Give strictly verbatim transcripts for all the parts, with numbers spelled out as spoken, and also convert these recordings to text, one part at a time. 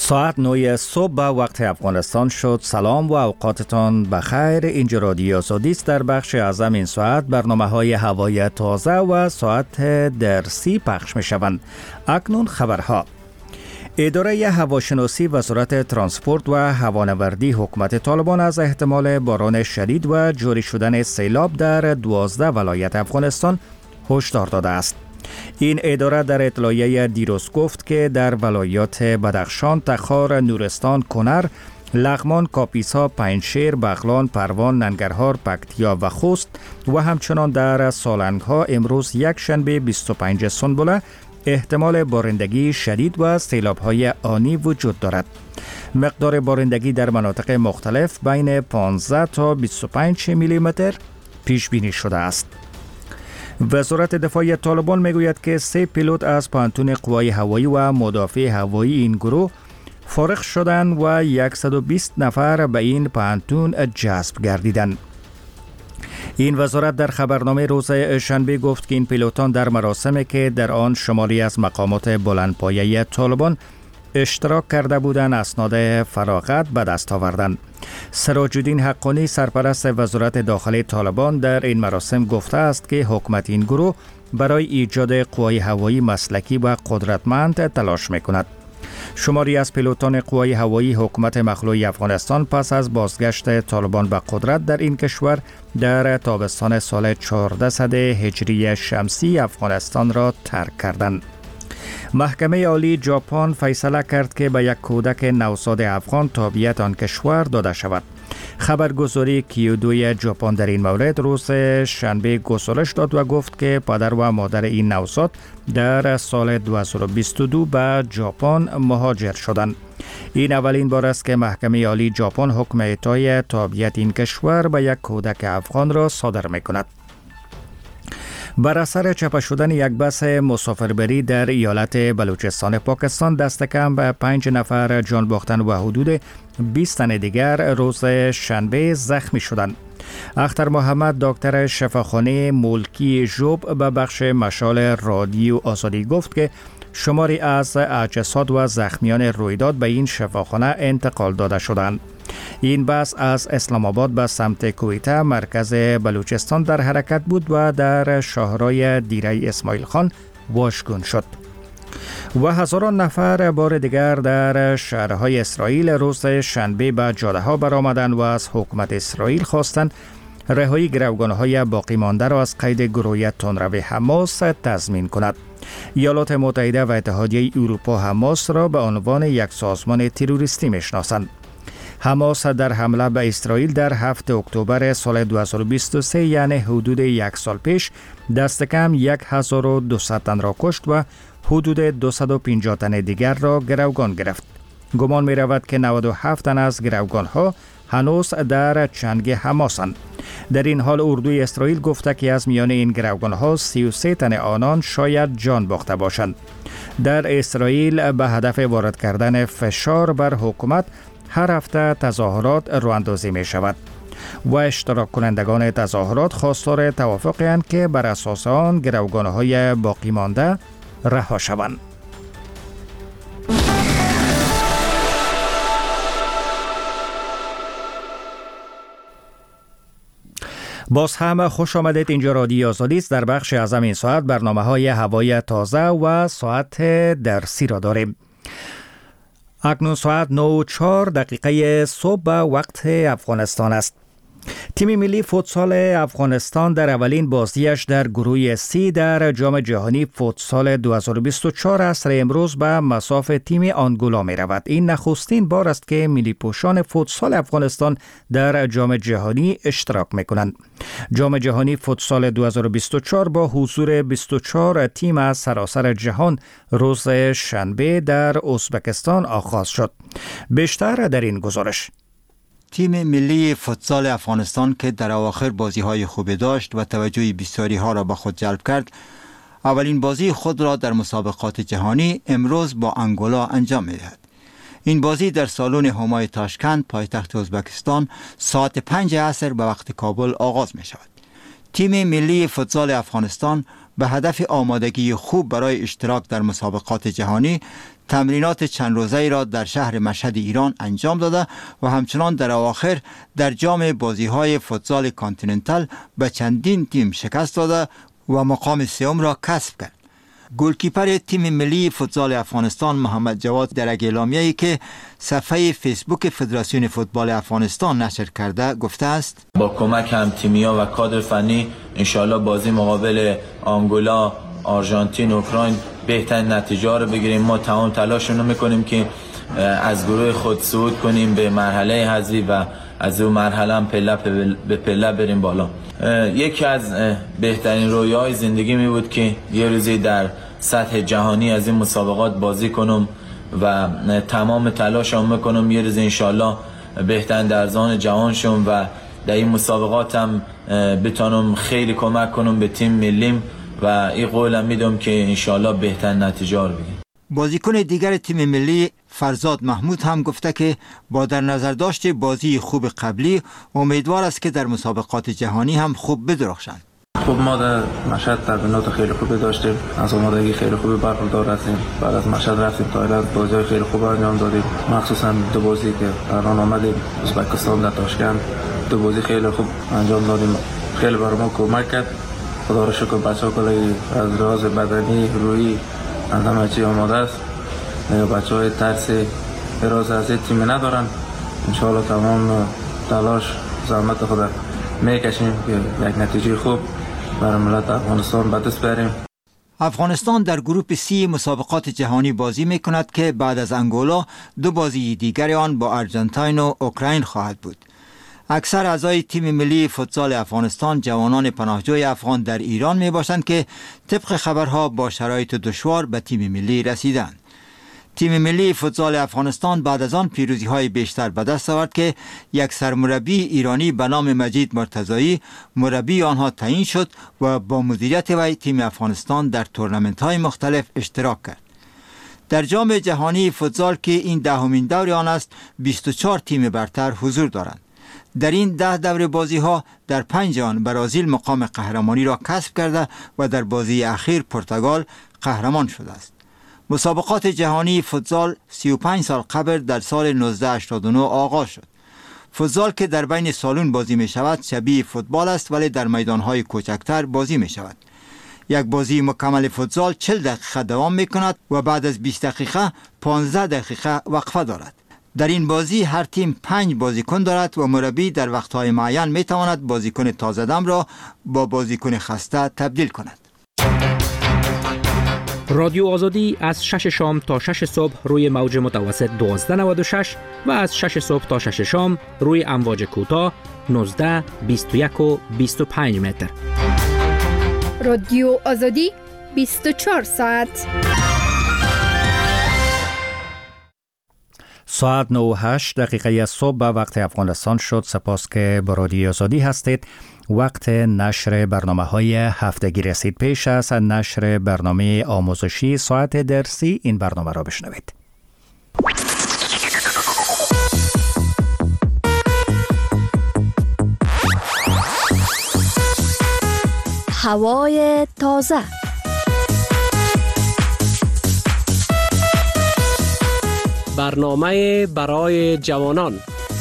ساعت نه صبح به وقت افغانستان شد. سلام و اوقاتتان بخیر. اینجا رادیو آزادی است. در بخش اعظم این ساعت برنامه های هوای تازه و ساعت درسی پخش می شوند. اکنون خبرها. اداره هواشناسی وزارت ترانسپورت و هوانوردی حکومت طالبان از احتمال باران شدید و جاری شدن سیلاب در دوازده ولایت افغانستان هشدار داده است. این اداره در اطلاعیه دیروز گفت که در ولایات بدخشان، تخار، نورستان، کنر، لغمان، کاپیسا، پنجشیر، بغلان، پروان، ننگرهار، پکتیا و خوست و همچنان در سالنگ‌ها امروز یک شنبه بیست و پنجم سنبله احتمال بارندگی شدید و سیلاب‌های آنی وجود دارد. مقدار بارندگی در مناطق مختلف بین پانزده تا بیست و پنج میلیمتر پیش بینی شده است. وزارت دفاع طالبان میگوید که سه پیلوت از پانتون قوای هوایی و مدافع هوایی این گروه فارغ شدند و صد و بیست نفر به این پانتون جذب گردیدند. این وزارت در خبرنامه روز شنبه گفت که این پیلوتان در مراسمی که در آن شماری از مقامات بلندپایه طالبان اشتراک کرده بودند اسناد فراغت به دست آوردند. سراج الدین حقانی سرپرست وزارت داخلی طالبان در این مراسم گفته است که حکومت این گروه برای ایجاد قوای هوایی مسلکی و قدرتمند تلاش میکند. شماری از پیلوتان قوای هوایی حکومت مخلوع افغانستان پس از بازگشت طالبان به قدرت در این کشور در تابستان سال چهارصد هجری شمسی افغانستان را ترک کردند. محکمه عالی ژاپن فیصله کرد که به یک کودک نوزاد افغان تابعیت آن کشور داده شود. خبرگزاری کیودوی ژاپن در این مورد روز شنبه گزارش داد و گفت که پدر و مادر این نوزاد در سال دو هزار و بیست و دو به ژاپن مهاجر شدند. این اولین بار است که محکمه عالی ژاپن حکم اعطای تابعیت این کشور به یک کودک افغان را صادر می‌کند. بر اثر چپه شدن یک بس مسافربری در ایالت بلوچستان پاکستان دست کم به پنج نفر جان باختن و حدود بیست تن دیگر روز شنبه زخمی شدند. اختر محمد دکتر شفاخانه ملکی ژوب به بخش مشال رادیو آزادی گفت که شماری از اجساد و زخمیان رویداد به این شفاخانه انتقال داده شدند. این بس از اسلام آباد به سمت کویته مرکز بلوچستان در حرکت بود و در شاهرای دیره اسماعیل خان واژگون شد. و هزاران نفر بار دیگر در شهرهای اسرائیل روز شنبه به جاده ها برآمدند و از حکومت اسرائیل خواستند رهایی گروگانهای باقی مانده را از قید گروه تندرو حماس تضمین کند. ایالات متحده و اتحادیه اروپا حماس را به عنوان یک سازمان تروریستی میشناسند. حماس در حمله به اسرائیل در هفتم اکتبر سال دو هزار و بیست و سه یعنی حدود یک سال پیش دست کم هزار و دویست تن را کشت و حدود دویست و پنجاه تن دیگر را گروگان گرفت. گمان می رود که نود و هفت تن از گروگان ها هنوز در چنگ حماسند. در این حال اردوی اسرائیل گفته که از میان این گروگان ها سی و سه تن آنان شاید جان باخته باشند. در اسرائیل به هدف وارد کردن فشار بر حکومت هر هفته تظاهرات راه‌اندازی می شود و اشتراک کنندگان تظاهرات خواستار توافقی اند که بر اساس آن گروگان‌های باقی مانده رها شوند. باز هم خوش آمدید. اینجا رادیو آزادی است. در بخش اعظم این ساعت برنامه های هوای تازه و ساعت درسی را داریم. اکنون ساعت نه و چهار دقیقه صبح وقت افغانستان است. تیم ملی فوتسال افغانستان در اولین بازیش در گروه سی در جام جهانی فوتسال دو هزار و بیست و چهار عصر امروز به مصاف تیم آنگولا می رود. این نخستین بار است که ملی پوشان فوتسال افغانستان در جام جهانی اشتراک می کنند. جام جهانی فوتسال دو هزار و بیست و چهار با حضور بیست و چهار تیم از سراسر جهان روز شنبه در ازبکستان آغاز شد. بیشتر در این گزارش. تیم ملی فوتسال افغانستان که در اواخر بازی‌های خوبی داشت و توجه بسیاری ها را به خود جلب کرد، اولین بازی خود را در مسابقات جهانی امروز با انگولا انجام می‌دهد. این بازی در سالن همای تاشکند پایتخت ازبکستان ساعت پنج عصر به وقت کابل آغاز می شود. تیم ملی فوتسال افغانستان به هدف آمادگی خوب برای اشتراک در مسابقات جهانی تمرینات چند روزه‌ای را در شهر مشهد ایران انجام داده و همچنان در اواخر در جام بازی‌های فوتزال کانتیننتال به چندین تیم شکست داده و مقام سوم را کسب کرد. گلکیپر تیم ملی فوتزال افغانستان محمد جواد در اعلامیه‌ای که صفحه فیسبوک فدراسیون فوتبال افغانستان نشر کرده گفته است: با کمک هم تیم‌ها و کادر فنی انشالله بازی مقابل آنگولا، آرژانتین، اوکراین بهترین نتیجه رو بگیریم. ما تمام تلاشمون رو می‌کنیم که از گروه خود صعود کنیم به مرحله حذفی و از اون مرحله هم پله به پله بریم بالا. یکی از بهترین رویاهای زندگی می بود که یه روزی در سطح جهانی از این مسابقات بازی کنم و تمام تلاشم میکنم یه روز انشالله بهترین درزان جهان شم و در این مسابقات هم بتونم خیلی کمک کنم به تیم ملیم و این قولم میدم که انشالله بهترین نتیجه رو بگیریم. بازیکن دیگر تیم ملی فرزاد محمود هم گفته که با در نظر داشت بازی خوب قبلی امیدوار است که در مسابقات جهانی هم خوب بدرخشند. خب ما در مشهد تمرینات خیلی خوبی داشتیم، از آمادگی خیلی خوبی برخوردار هستیم. بعد از مشهد رفتیم تایلند، بازی‌های خیلی خوب انجام دادیم، مخصوصا دو بازی که الان آمدیم ازبکستان در تاشکند، دو بازی خیلی خوب انجام دادیم، خیلی برای ما کمک کرد. خدا رو شکر بچه‌ها کلی از لحاظ بدنی روحی همه چی آماده است. بچه‌های ترس اراز از تیم ندارن. انشاءالله تمام تلاش زحمت خود میکشیم که یک نتیجه خوب برای ملت افغانستان به دست بیاریم. افغانستان در گروپ سی مسابقات جهانی بازی میکند که بعد از انگولا دو بازی دیگر آن با آرژانتین و اوکراین خواهد بود. اکثر اعضای تیم ملی فوتزال افغانستان جوانان پناهجوی افغان در ایران می باشند که طبق خبرها با شرایط دشوار به تیم ملی رسیدند. تیم ملی فوتزال افغانستان بعد از آن پیروزی های بیشتر به دست آورد که یک سرمربی ایرانی به نام مجید مرتضایی مربی آنها تعیین شد و با مدیریت وی تیم افغانستان در تورنمنت های مختلف اشتراک کرد. در جام جهانی فوتزال که این دهمین دور آن است، بیست و چهار تیم برتر حضور دارند. در این ده دور بازی ها در پنج آن برزیل مقام قهرمانی را کسب کرده و در بازی اخیر پرتغال قهرمان شده است. مسابقات جهانی فوتزال سی و پنج سال قبل در سال نوزده هشتاد و نه آغاز شد. فوتزال که در بین سالون بازی می شود شبیه فوتبال است ولی در میدان های کوچکتر بازی می شود. یک بازی مکمل فوتزال چهل دقیقه دوام می کند و بعد از بیست دقیقه پانزده دقیقه وقفه دارد. در این بازی هر تیم پنج بازیکن دارد و مربی در وقتهای معین می تواند بازیکن تازه دم را با بازیکن خسته تبدیل کند. رادیو آزادی از شش شام تا شش صبح روی موج متوسط دوازده نود و شش و از شش صبح تا شش شام روی امواج کوتاه نوزده، بیست و یک و بیست و پنج متر. رادیو آزادی بیست و چهار ساعت. ساعت نه و هشت دقیقه صبح به وقت افغانستان شد. سپاس که با رادیو آزادی هستید. وقت نشر برنامه های هفتگی رسید. پیش از نشر برنامه آموزشی ساعت درسی این برنامه را بشنوید. هوای تازه. برنامه برای جوانان.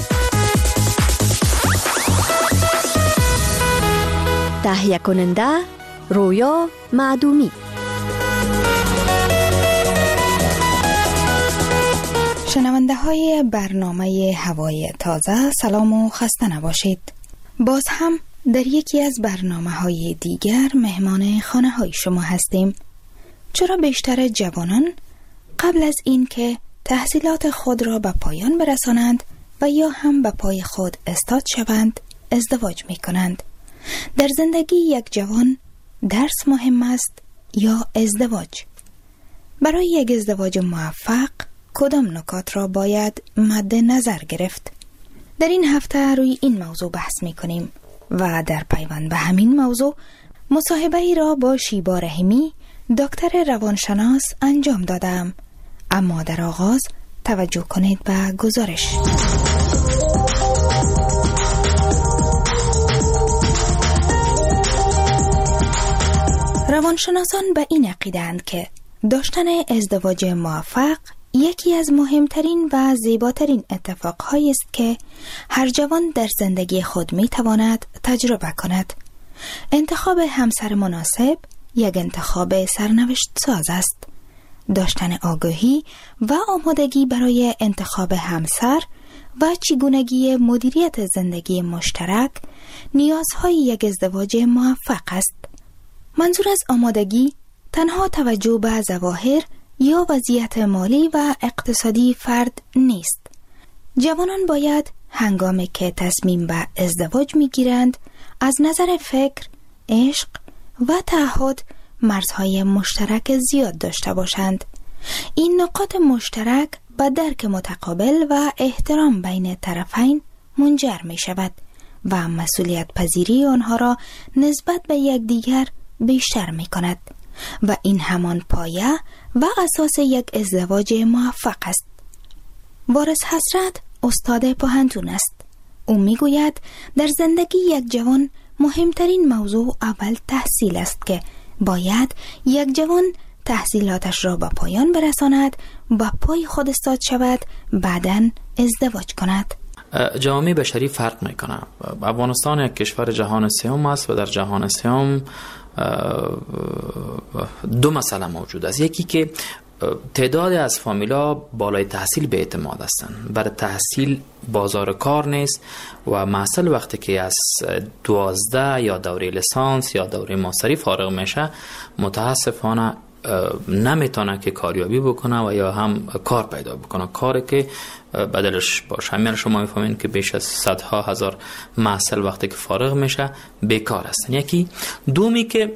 تهیه کننده رویا معدومی. شنونده های برنامه هوای تازه سلام و خسته نباشید. باز هم در یکی از برنامه های دیگر مهمان خانه های شما هستیم. چرا بیشتر جوانان قبل از این که تحصیلات خود را به پایان برسانند و یا هم به پای خود استاد شوند ازدواج می کنند؟ در زندگی یک جوان درس مهم است یا ازدواج؟ برای یک ازدواج موفق کدام نکات را باید مد نظر گرفت؟ در این هفته روی این موضوع بحث می کنیم و در پیوند به همین موضوع مصاحبه ای را با شیبا رحیمی دکتر روانشناس انجام دادم. اما در آغاز توجه کنید به گزارش. روانشناسان به این عقیده‌اند که داشتن ازدواج موفق یکی از مهمترین و زیباترین اتفاقهایی است که هر جوان در زندگی خود می تواند تجربه کند. انتخاب همسر مناسب یک انتخاب سرنوشت ساز است. داشتن آگاهی و آمادگی برای انتخاب همسر و چگونگی مدیریت زندگی مشترک نیازهای یک ازدواج موفق است. منظور از آمادگی تنها توجه به ظواهر یا وضعیت مالی و اقتصادی فرد نیست. جوانان باید هنگامی که تصمیم به ازدواج میگیرند از نظر فکر، عشق و تعهد مرزهای مشترک زیاد داشته باشند. این نقاط مشترک به درک متقابل و احترام بین طرفین منجر می شود و مسئولیت پذیری آنها را نسبت به یکدیگر بیشتر می کند و این همان پایه و اساس یک ازدواج موفق است. وارث حسرت استاد پوهنتون است. او می گوید در زندگی یک جوان مهمترین موضوع اول تحصیل است که باید یک جوان تحصیلاتش را به پایان برساند، به پای خود استاد شود، بعداً ازدواج کند. جامعه بشری فرق میکنه. افغانستان یک کشور جهان سوم است و در جهان سوم دو مسئله موجود است. یکی که تعداد از فامیلا بالای تحصیل به اعتماد هستند. برای تحصیل بازار کار نیست و محصل وقتی که از دوازده یا دوره لیسانس یا دوره ماستری فارغ میشه متاسفانه نمیتونه که کاریابی بکنه و یا هم کار پیدا بکنه، کاری که بدلش باشه. همین شما میفهمین که بیش از صدها هزار محصل وقتی که فارغ میشه بیکار هستن. یکی دومی که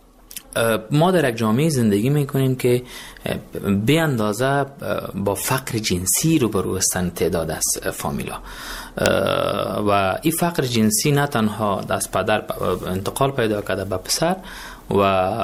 ما در یک جامعه زندگی میکنیم که به اندازه با فقر جنسی روبرو هستند تعداد از فامیلا و این فقر جنسی نه تنها از پدر انتقال پیدا کرده به پسر و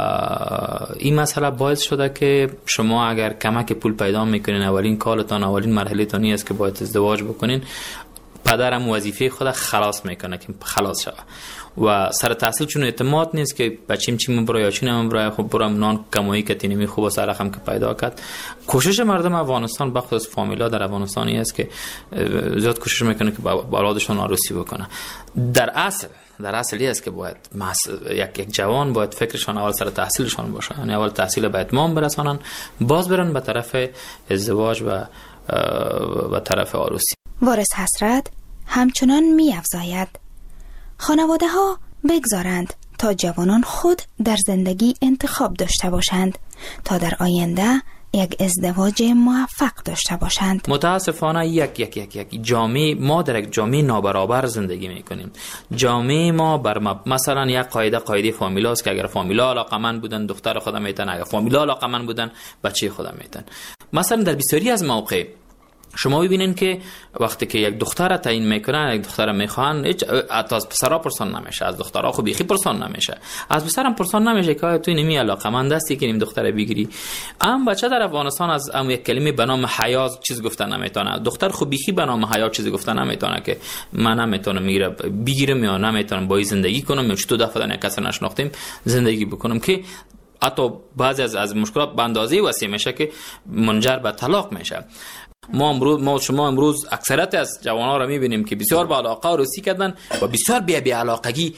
این مسئله باعث شده که شما اگر کمک پول پیدا میکنین اولین کارتان اولین مرحله تانی است که باید ازدواج بکنین، پدرم وظیفه خود خلاص میکنه که خلاص شوه و سر تحصیل چون اعتماد نیست که بچیم چی من برای یا چی نمیم برای خب برام نان کمایی که تینمی خوب سر رقم که پیدا کرد. کوشش مردم افغانستان بخصوص فامیلا در افغانستانی است که زیاد کوشش میکنه که با اولادشون عروسی بکنه. در اصل در اصلی است که باید یک یک جوان باید فکرشان اول سر تحصیلشان باشه، یعنی اول تحصیل به اتمام برسانن، باز برن به طرف ازدواج و به طرف عروسی. وارث حسرت همچنان می افزاید خانواده ها بگذارند تا جوانان خود در زندگی انتخاب داشته باشند تا در آینده یک ازدواج موفق داشته باشند. متاسفانه یک یک یک یک جامعه ما در یک جامعه نابرابر زندگی میکنیم. جامعه ما بر مثلا یک قاعده قاعده فامیلا است که اگر فامیلا علاقمند بودن دختر خودم میتن، اگر فامیلا علاقمند بودن بچه خودم میتن. مثلا در بسیاری از مواقع شما ببینین که وقتی که یک دختر تعیین میکنن، یک دختر میخوان، هیچ از پسرا پرسان نمیشه، از دخترها خو بیخی پرسان نمیشه، از پسرم پرسان نمیشه که تو نمی علاقمند هستی که نیم دختر بگیری. ام بچه در افغانستان از ام یک کلمه به نام حیا چیز گفتن نمیتونه، دختر خو بیخی به نام حیا چیز گفتن نمیتونه که من نمیتونم میگیره بگیرم یا نمیتونم با زندگی کنم یا چطور دفعه نه کس نشناختیم زندگی بکنم که حتی بعضی از از مشکلات به اندازه وسیع میشه که منجر به طلاق میشه. ما امروز ما شما امروز اکثریت از جوانان را میبینیم که بسیار با علاقه عروسی کردن و بسیار بی بی علاقگی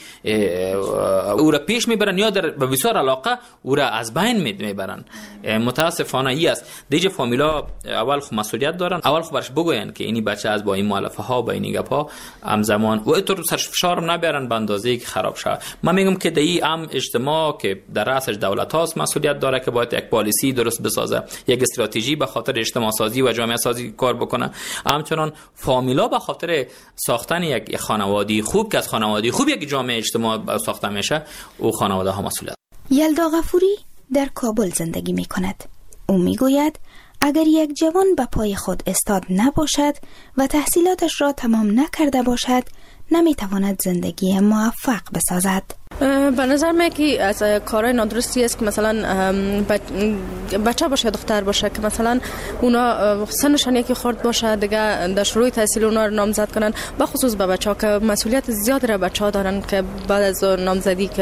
او را پیش میبرن یا در بسیار علاقه او را از بین میبرن. متاسفانه ای است. دیگه فامیلا اول خو مسئولیت دارن، اول خو برش بگوین که اینی بچه از با این مؤلفه ها با این گپ ها همزمان و اینطور سرش فشار نبرن به اندازه‌ای که خراب شه. من میگم که دی ام اجتماع که در رأسش دولت هاست مسئولیت داره که باید یک پالیسی درست بسازه، یک استراتژی به خاطر اجتماع سازی و جامعه سازی کار بکنه. همچنان فامیلا به خاطر ساختن یک خانواده خوب که از خانواده خوب یک جامعه اجتماع ساخته میشه او خانواده ها مسئولیت. یلدا غفوری در کابل زندگی می کند. او می گوید اگر یک جوان به پای خود استاد نباشد و تحصیلاتش را تمام نکرده باشد نمی تواند زندگی موفق بسازد. به نظر من که از کارهای نادرستی است که مثلا بچه باشه دختر باشه که مثلا اونا سنشان یکی خورد باشه دیگه در شروع تحصیل اونا رو نامزد کنن، به خصوص به بچه ها که مسئولیت زیاد را بچه ها دارن که بعد از نامزدی که